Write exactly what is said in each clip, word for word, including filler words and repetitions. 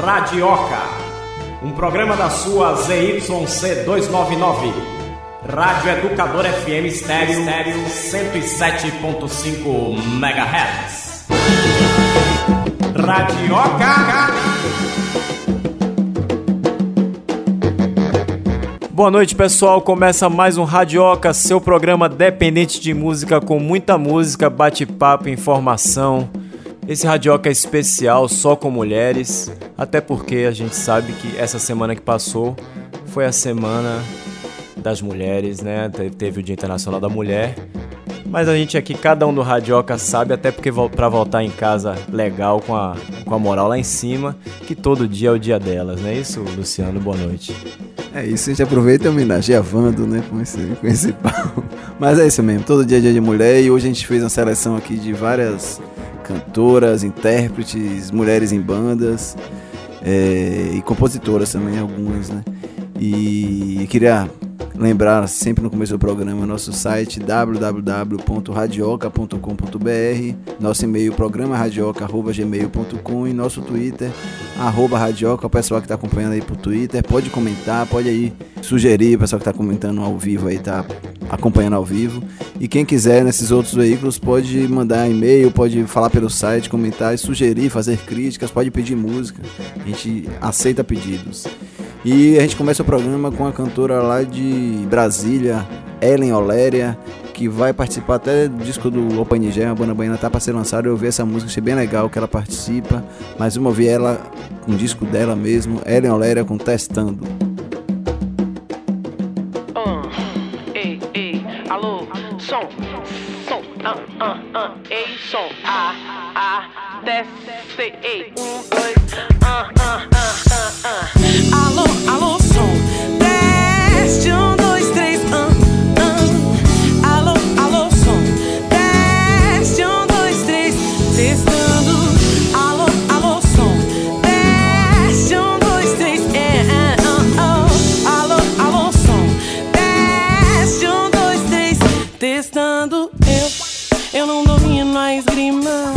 Radioca, um programa da sua Z Y C duzentos e noventa e nove, Rádio Educador F M Estéreo, cento e sete ponto cinco megahertz. Radioca. Boa noite, pessoal. Começa mais um Radioca, seu programa dependente de música, com muita música, bate-papo, informação. Esse Radioca é especial, só com mulheres, até porque a gente sabe que essa semana que passou foi a semana das mulheres, né? Teve o Dia Internacional da Mulher. Mas a gente aqui, cada um do Radioca sabe, até porque pra voltar em casa legal, com a, com a moral lá em cima, que todo dia é o dia delas, não é isso, Luciano? Boa noite. É isso, a gente aproveita e homenageia a Wando, né, com esse, com esse papo. Mas é isso mesmo, todo dia é dia de mulher, e hoje a gente fez uma seleção aqui de várias cantoras, intérpretes, mulheres em bandas, é, e compositoras também, algumas, né. E queria lembrar sempre no começo do programa nosso site w w w ponto radioca ponto com ponto b r, nosso e-mail programa radioca arroba gmail ponto com e nosso Twitter arroba radioca. O pessoal que está acompanhando aí por Twitter pode comentar, pode aí sugerir, o pessoal que está comentando ao vivo aí, está acompanhando ao vivo, e quem quiser nesses outros veículos pode mandar e-mail, pode falar pelo site, comentar, sugerir, fazer críticas, pode pedir música, a gente aceita pedidos. E a gente começa o programa com a cantora lá de Brasília, Ellen Oléria, que vai participar até do disco do Opa Nigé, a banda baiana tá para ser lançada. Eu ouvi essa música, achei bem legal que ela participa, mas vamos ouvir ela com o disco dela mesmo, Ellen Oléria com Testando. Uh, ei, ei, alô, som, som, ah, ah, ah, ei, som, ah, ah, desce, ei, um, dois, ah, ah, ah, ah, ah. Alô, alô, som, teste, um, dois, três, ah, ah. Alô, alô, som, teste, um, dois, três, testando. Alô, alô, som, teste, um, dois, três, é, é, ah, ah. Alô, alô, som, teste, um, dois, três, testando. Eu, eu não domino a esgrima,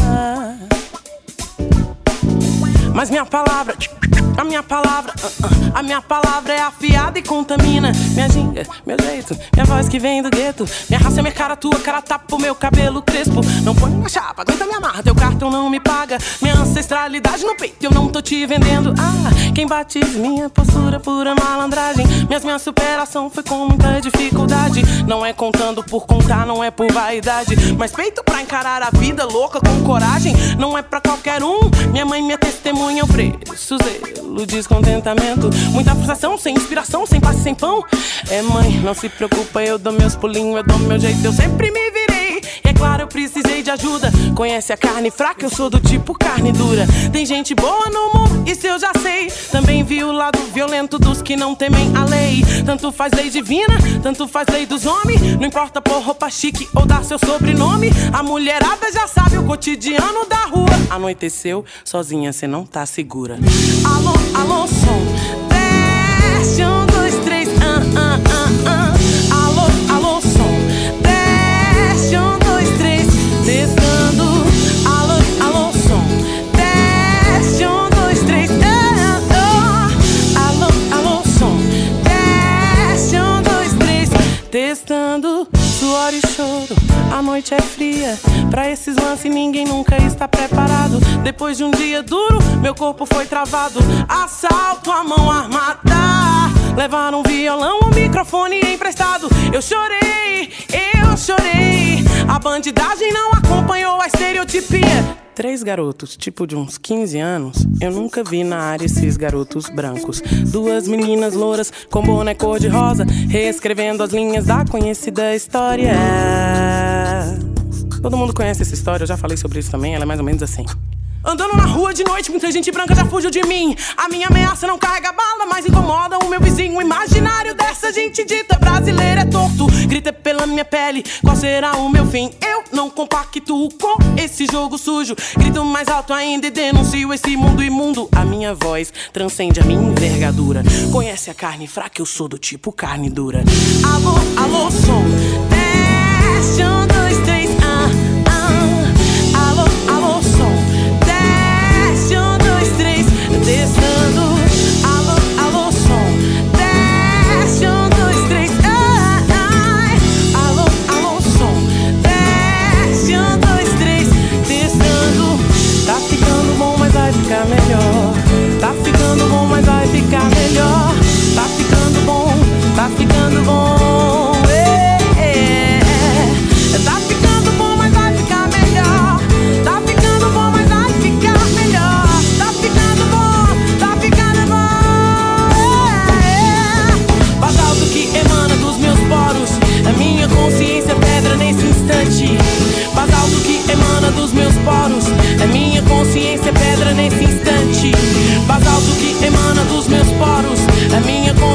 mas minha palavra, a minha palavra, uh, uh, a minha palavra é afiada e contamina. Minha ginga, meu jeito, minha voz que vem do gueto. Minha raça é minha cara, tua cara tapa o meu cabelo crespo. Não põe na chapa, aguenta me amarra, teu cartão não me paga. Minha ancestralidade no peito, eu não tô te vendendo. Ah, quem batiza minha postura, pura malandragem. Minhas, minha superação foi com muita dificuldade. Não é contando por contar, não é por vaidade, mas peito pra encarar a vida louca com coragem. Não é pra qualquer um, minha mãe, minha testemunha, eu preço, zelo, descontentamento. Muita frustração, sem inspiração, sem passe, sem pão. É mãe, não se preocupa, eu dou meus pulinhos, eu dou meu jeito, eu sempre me virei. E é claro, eu precisei de ajuda. Conhece a carne fraca, eu sou do tipo carne dura. Tem gente boa no mundo, isso eu já sei. Também vi o lado violento dos que não temem a lei. Tanto faz lei divina, tanto faz lei dos homens. Não importa pôr roupa chique ou dar seu sobrenome. A mulherada já sabe o cotidiano da rua. Anoiteceu, sozinha cê não tá segura. Alô, alô, som, teste, um, dois, três, ah, ah, ah, ah. Alô, alô, som, teste, um, dois, três, testando. Alô, alô, som, teste, um, dois, três, ah, ah. Alô, alô, som, teste, um, dois, três, testando. Suor e choro, a noite é fria. Pra esses lances ninguém nunca está preparado. Depois de um dia duro, meu corpo foi travado. Assalto à mão armada. Levaram um violão, um microfone emprestado. Eu chorei, eu chorei. A bandidagem não acompanhou a estereotipia. Três garotos, tipo de uns quinze anos. Eu nunca vi na área esses garotos brancos. Duas meninas louras com boné cor de rosa, reescrevendo as linhas da conhecida história. Todo mundo conhece essa história, eu já falei sobre isso também. Ela é mais ou menos assim. Andando na rua de noite, muita gente branca já fugiu de mim. A minha ameaça não carrega bala, mas incomoda o meu vizinho. O imaginário dessa gente dita brasileira é torto. Grita pela minha pele, qual será o meu fim? Eu não compactuo com esse jogo sujo. Grito mais alto ainda e denuncio esse mundo imundo. A minha voz transcende a minha envergadura. Conhece a carne fraca, eu sou do tipo carne dura. Alô, alô, som, teste, um, dois, três, ah, ah. Alô, alô, som, teste, um, dois, três, testando.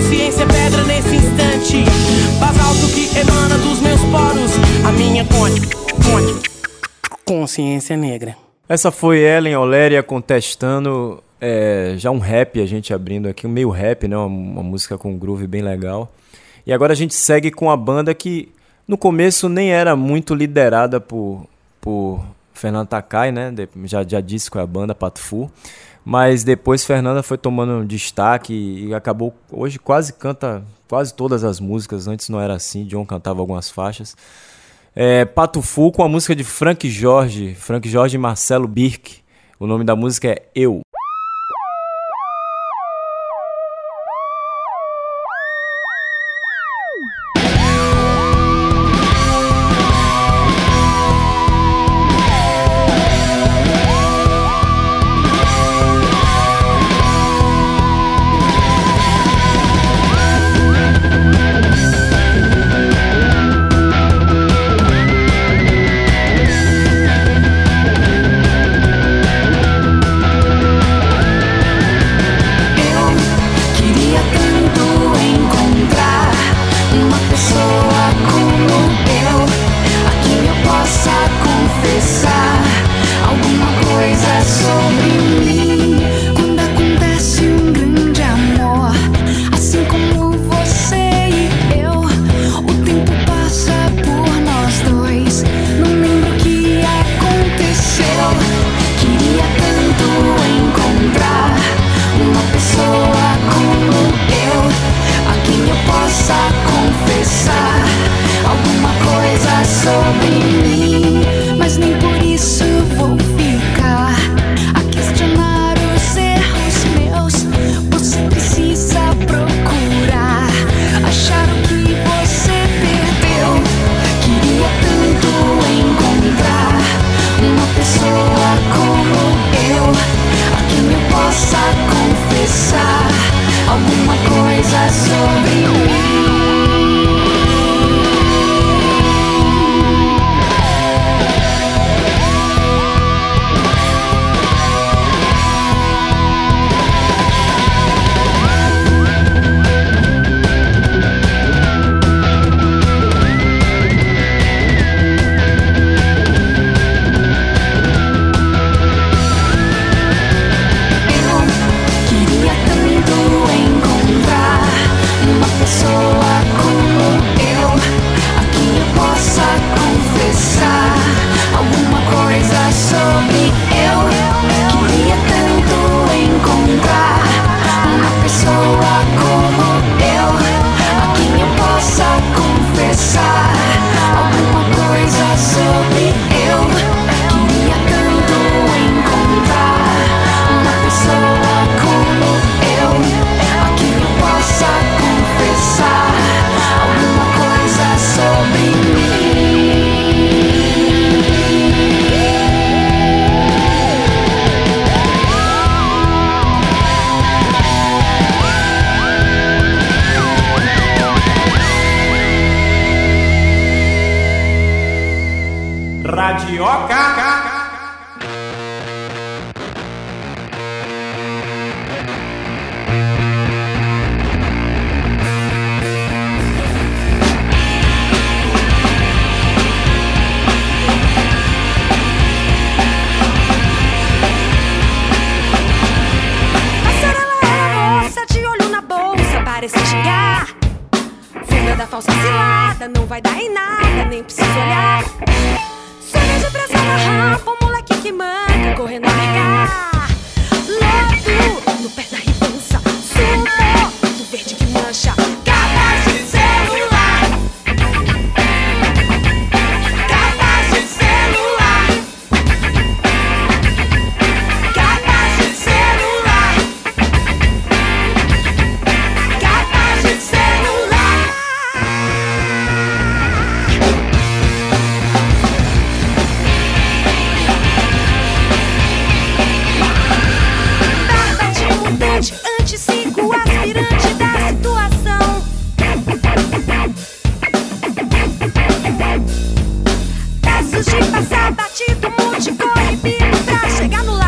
consciência é pedra nesse instante. Basalto que emana dos meus poros. A minha conte, conte, consciência negra. Essa foi Ellen Oléria contestando é, já um rap, a gente abrindo aqui, um meio rap, né? Uma, uma música com um groove bem legal. E agora a gente segue com a banda que no começo nem era muito liderada por, por Fernanda Takai, né? Já, já disse qual é a banda, Pato Fu. Mas depois Fernanda foi tomando destaque e acabou, hoje quase canta quase todas as músicas, antes não era assim, John cantava algumas faixas. É, Pato Fu com a música de Frank Jorge, Frank Jorge e Marcelo Birk, o nome da música é Eu.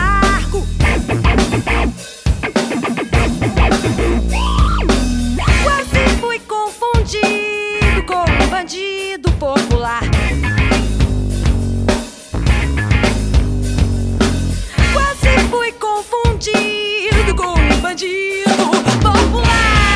Quando popular. Quase fui confundido com um bandido popular.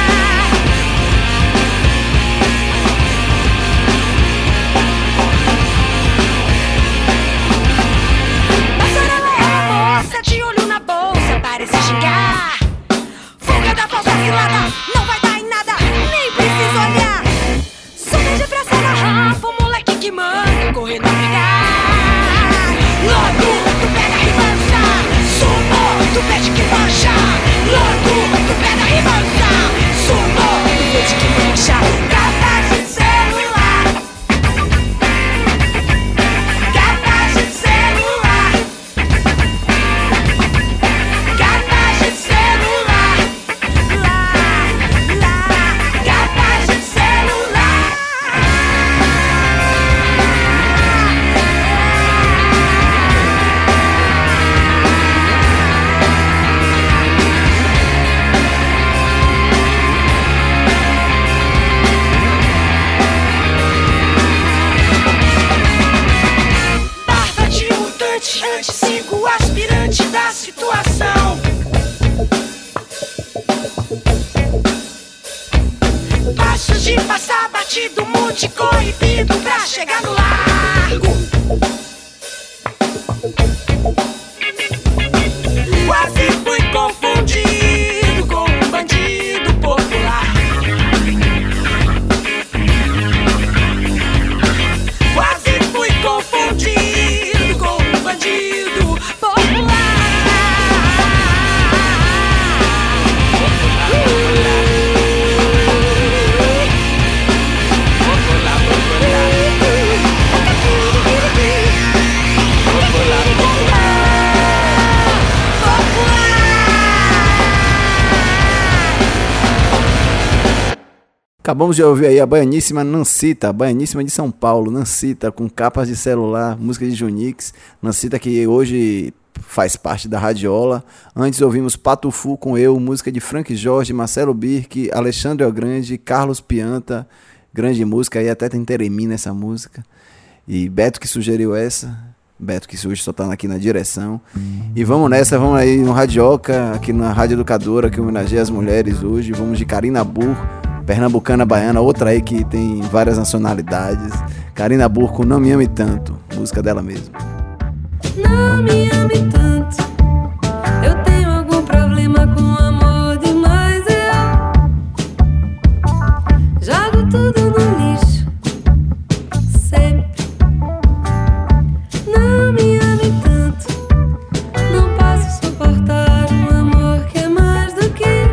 De olho na bolsa, parece xingar. Fuga da falsa cilada, não vai dar em nada, nem precisa olhar. Só veja pra sair na rampa, o moleque que manda correr na brigar. Logo, tu pega a ribança, sumo, tu pede que mancha. Logo, tu pega a ribança, sumo, tu pede que mancha. Capaz de celular, capaz de celular, capaz de celular, lá, lá, capaz de celular. Barba de mutante, anti-cinco, aspirante da situação. Passos de passar batido, mute corribido pra chegar no largo. Quase fui confundido com um bandido popular. Quase fui confundido com um bandido popular. Acabamos de ouvir aí a baianíssima Nancita, a baianíssima de São Paulo, Nancita, com capas de celular, música de Junix. Nancita que hoje faz parte da Radiola. Antes ouvimos Patufu com Eu, música de Frank Jorge, Marcelo Birk, Alexandre Grande, Carlos Pianta, grande música, aí até tem Teremi nessa música. E Beto que sugeriu essa, Beto que hoje só tá aqui na direção. E vamos nessa, vamos aí no Radioca, aqui na Rádio Educadora, que homenageia as mulheres hoje. Vamos de Karina Burr, pernambucana baiana, outra aí que tem várias nacionalidades. Karina Burr com Não Me Ame Tanto, música dela mesmo. Não me ame tanto, eu tenho algum problema com amor demais. Eu jogo tudo no lixo, sempre. Não me ame tanto, não posso suportar um amor que é mais do que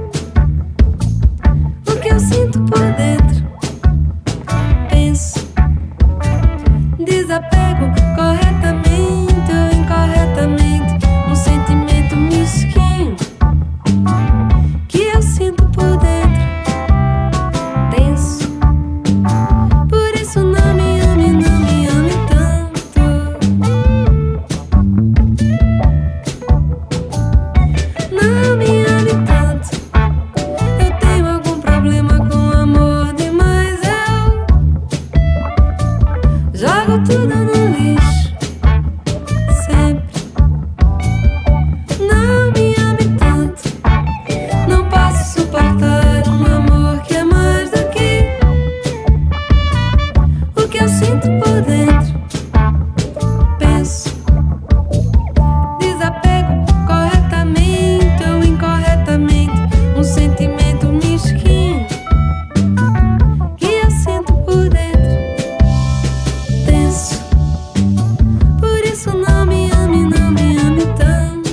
o que eu sinto por dentro. Penso, desapego corretamente ou incorretamente um sentimento mesquinho que eu sinto por dentro. Tenso, por isso não me ame, não me ame tanto. Não me ame tanto, eu tenho algum problema com amor demais. Eu jogo tudo no lixo, sempre. Não me ame tanto, não posso suportar um amor que é mais do que o que eu sinto por dentro. Penso, desapego corretamente ou incorretamente um sentimento mesquinho que eu sinto por dentro. Tenso, por isso não me ame, não me ame tanto.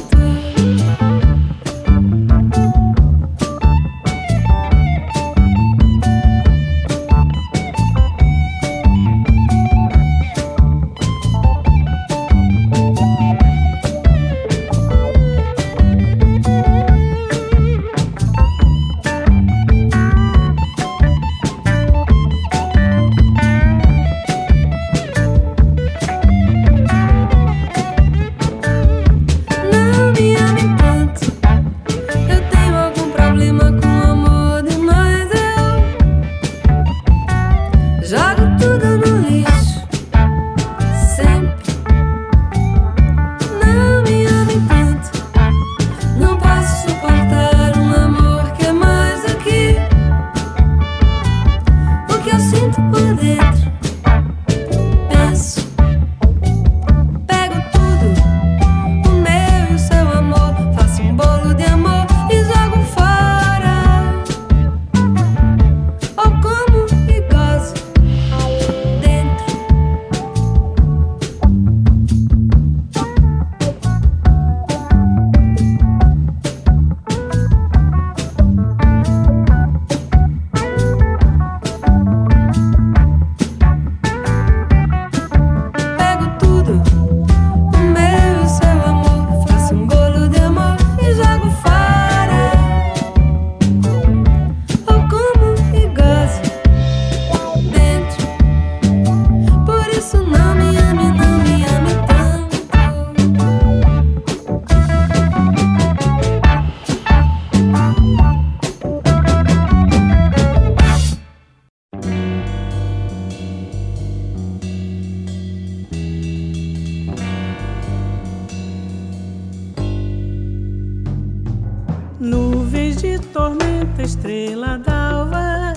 estrela d'alva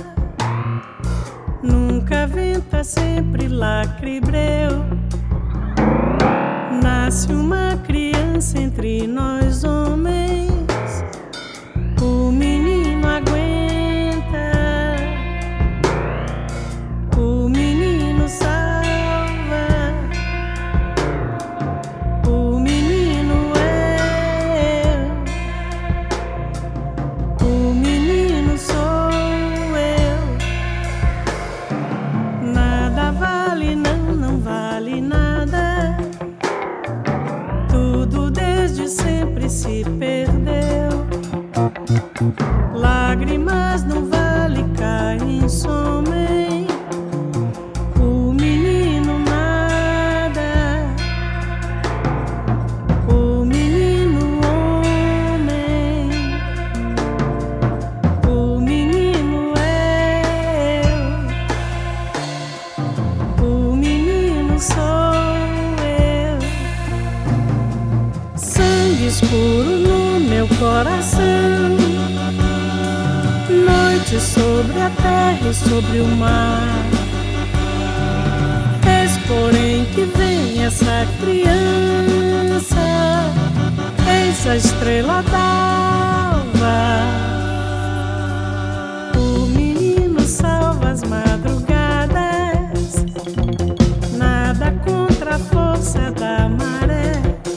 nunca venta, sempre lacre e breu. Nasce uma criança entre nós homens, o menino aguenta, o menino salva, o menino é eu, o menino sou eu. Nada vale, não, não vale nada, tudo desde sempre se perdeu. Lágrimas não vale, caem, somem, o menino nada, o menino homem, o menino é eu, o menino sou eu. Sangue escuro no meu coração, noite sobre a terra e sobre o mar. Eis porém que vem essa criança, eis a estrela d'alva. O menino salva as madrugadas, nada contra a força da maré.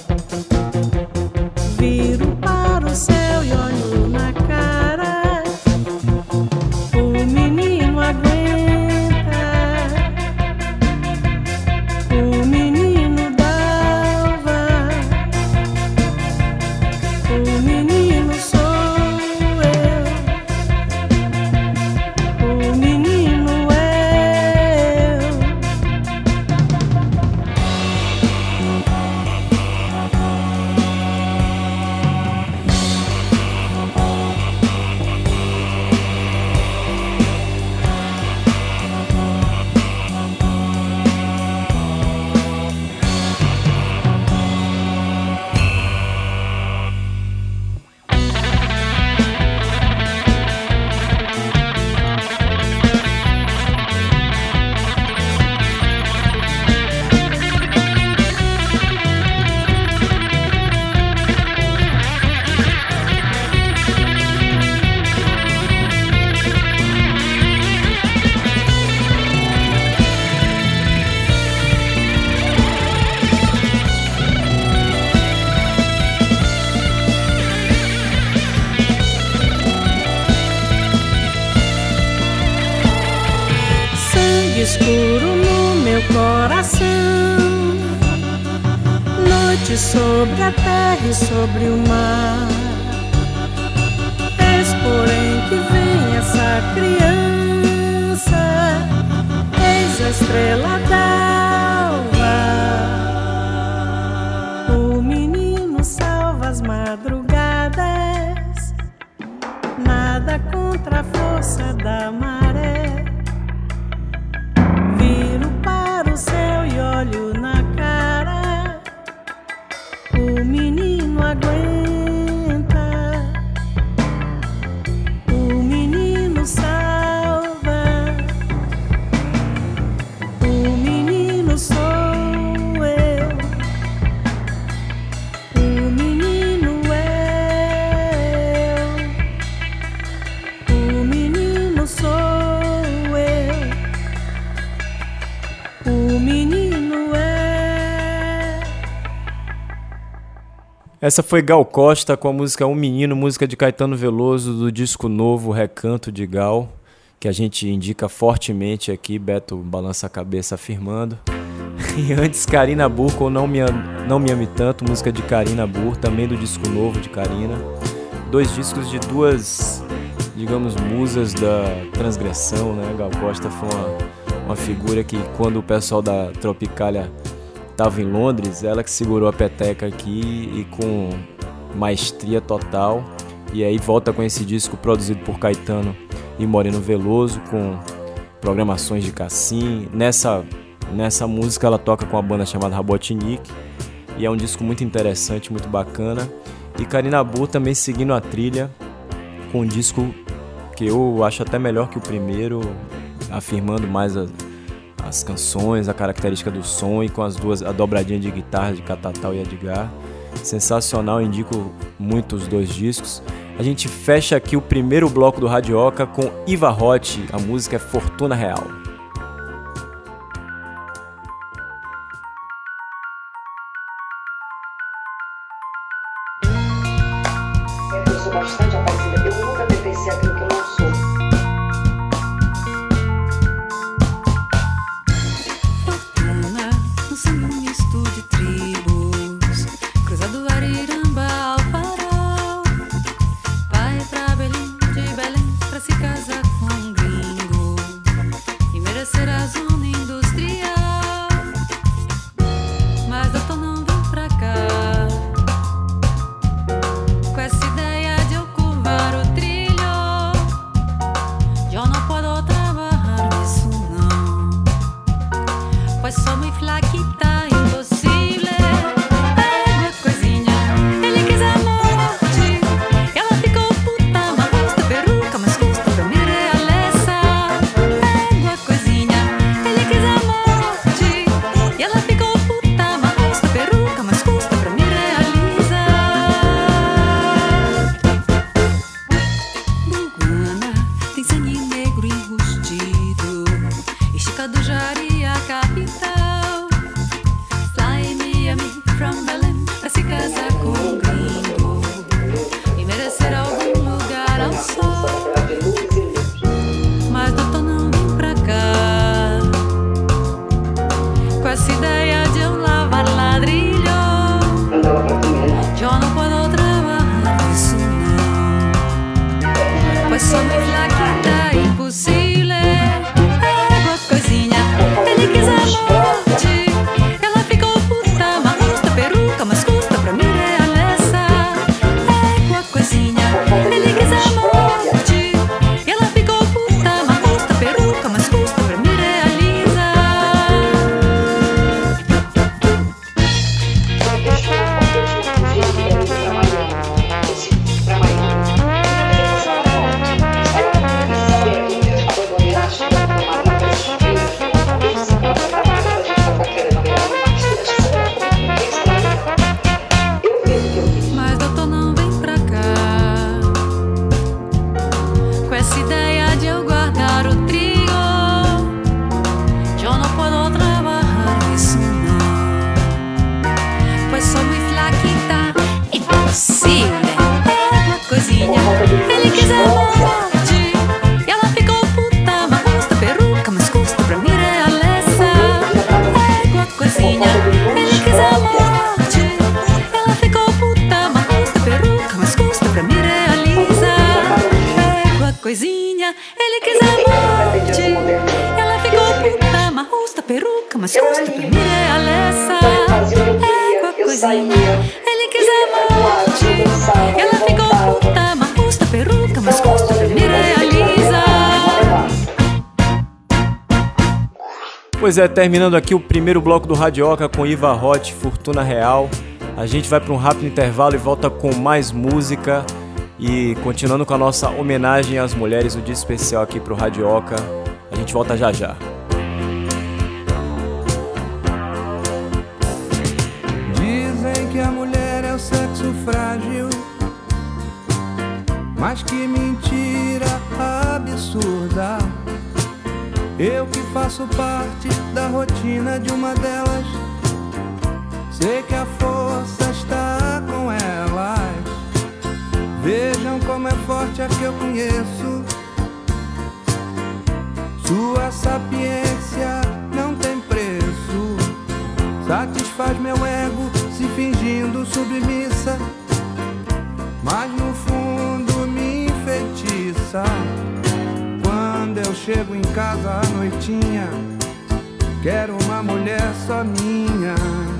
Viro para o céu e olho na cara, o menino aguenta, o menino d'alva, o menino sou eu, o menino é eu. Escuro no meu coração, noite sobre a terra e sobre o mar. Eis porém que vem essa criança, eis a estrela d'alva. O menino salva as madrugadas, nada contra a força da maré. Viro para o céu e olho na cara, o menino aguenta, o menino salva, o menino sou eu, o menino é eu, o menino sou eu. O menino é. Essa foi Gal Costa com a música Um Menino, música de Caetano Veloso do disco novo Recanto de Gal, que a gente indica fortemente aqui. Beto balança a cabeça afirmando. E antes, Karina Burr com Não Me, Não Me Ame Tanto, música de Karina Burr, também do disco novo de Karina. Dois discos de duas, digamos, musas da transgressão, né? Gal Costa foi uma, uma figura que, quando o pessoal da Tropicália estava em Londres, ela que segurou a peteca aqui e com maestria total. E aí volta com esse disco produzido por Caetano e Moreno Veloso, com programações de Cassim. Nessa, nessa música ela toca com a banda chamada Rabotnik, e é um disco muito interessante, muito bacana. E Karina Burr também seguindo a trilha com um disco que eu acho até melhor que o primeiro, afirmando mais as, as canções, a característica do som, e com as duas, a dobradinha de guitarra de Catatal e Edgar. Sensacional, indico muito os dois discos. A gente fecha aqui o primeiro bloco do Radioca com Iva Rotti, a música é Fortuna Real. Eu sou bastante apazida, eu nunca tentei ser aquilo que eu não sou. Fortuna, no sangue um misto de tribos, cruza do Ariramba ao Farol, vai pra Belém, de Belém pra se casar com um gringo e merecer a zona industrial. Mas doutor não vem pra cá com essa ideia de eu curvar o trilho. Eu não posso trabalhar nisso não, pois sou muito flaquita, impossível. É uma coisinha, ele quis a morte, ela ficou puta, mas custa peruca, mas custa pra me realçar. É uma coisinha, ele quis a morte, e ela ficou puta, mas custa peruca, mas custa pra me realizar. Buana tem sangue negro enrustido, estica do Jari a capital. Fly Miami from Belém pra se casar com um gringo e merecer algum lugar ao sol. Mas doutor não vem pra cá com essa ideia de eu lavar ladrilho. Eu não posso trabalhar nisso não, pois sou muito flaquita, impossível. Água coisinha, ele quis a morte, ela ficou puta, mas custa peruca, mas custa pra me realçar. Água coisinha, ele quis a morte, ela ficou puta, mas custa peruca, mas custa pra me realizar. Mas doutor não vem pra cá com essa ideia de eu guardar o trigo. Eu não posso trabalhar nisso não, pois sou muito flaquita, impossível. É uma coisinha, ele quis a morte, e ela ficou puta, mas custa peruca, mas custa pra me realçar. É uma coisinha, ele quis a morte, ela ficou puta, mas custa peruca, mas custa pra me realizar. É uma coisinha, ele quis a morte, ela ficou puta, mas custa peruca, mas custa pra me realizar. É uma coisinha, ele quis a morte, ela ficou puta, mas custa peruca, mas custa pra me realizar. Pois é, terminando aqui o primeiro bloco do Radioca com Iva Rotti, Fortuna Real. A gente vai para um rápido intervalo e volta com mais música. E continuando com a nossa homenagem às mulheres, o dia especial aqui pro Radioca. A gente volta já já. Dizem que a mulher é o sexo frágil, mas que mentira absurda. Eu que faço parte da rotina de uma delas, sei que a força está com elas. Vejam como é forte a que eu conheço. Sua sapiência não tem preço, satisfaz meu ego se fingindo submissa, mas no fundo me enfeitiça. Quando eu chego em casa à noitinha, quero uma mulher só minha.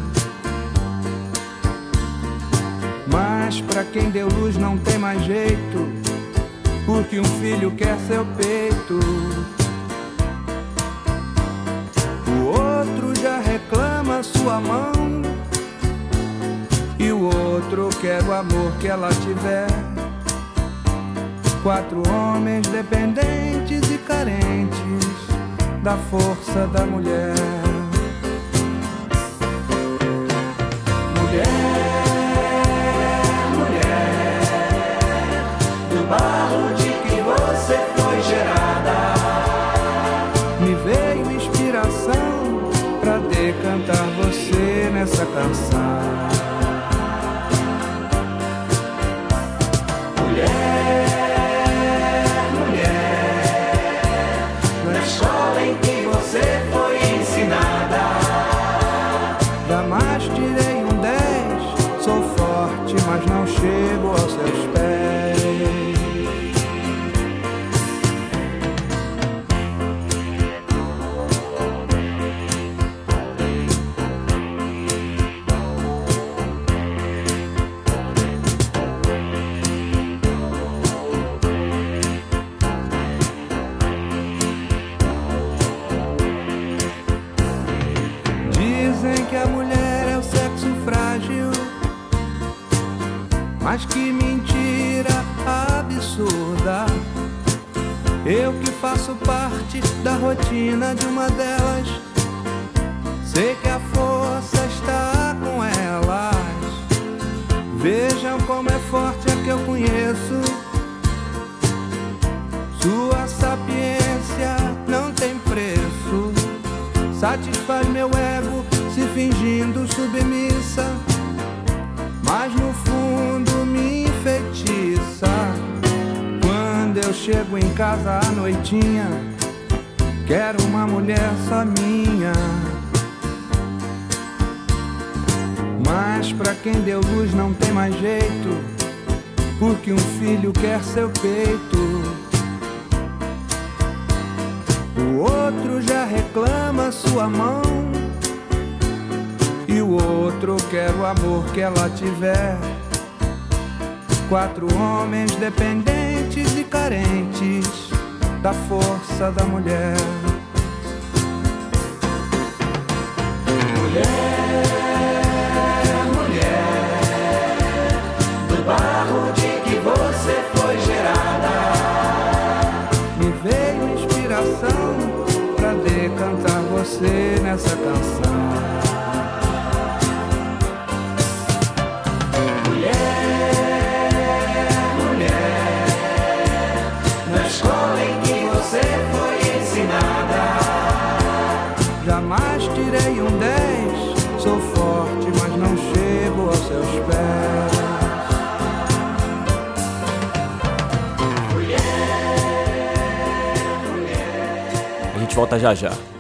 Mas pra quem deu luz não tem mais jeito, porque um filho quer seu peito. O outro já reclama sua mão, e o outro quer o amor que ela tiver. Quatro homens dependentes e carentes da força da mulher. Mulher, mulher, do barro de que você foi gerada, me veio inspiração pra decantar você nessa canção. Mulher, você foi ensinada. Jamais tirei um dez. Sou forte, mas não chego aos seus pés. Que a mulher é o sexo frágil, mas que mentira absurda. Eu que faço parte da rotina de uma delas, sei que a força está com elas. Vejam como é forte a que eu conheço. Sua sapiência não tem preço, satisfaz meu ego se fingindo submissa, mas no fundo me enfeitiça. Quando eu chego em casa à noitinha, quero uma mulher só minha. Mas pra quem deu luz não tem mais jeito, porque um filho quer seu peito. O outro já reclama sua mão, e o outro quer o amor que ela tiver. Quatro homens dependentes e carentes da força da mulher. Mulher, mulher, do barro de que você foi gerada, me veio inspiração pra decantar você nessa canção. Jamais tirei um dez. Sou forte, mas não chego aos seus pés. A gente volta já já.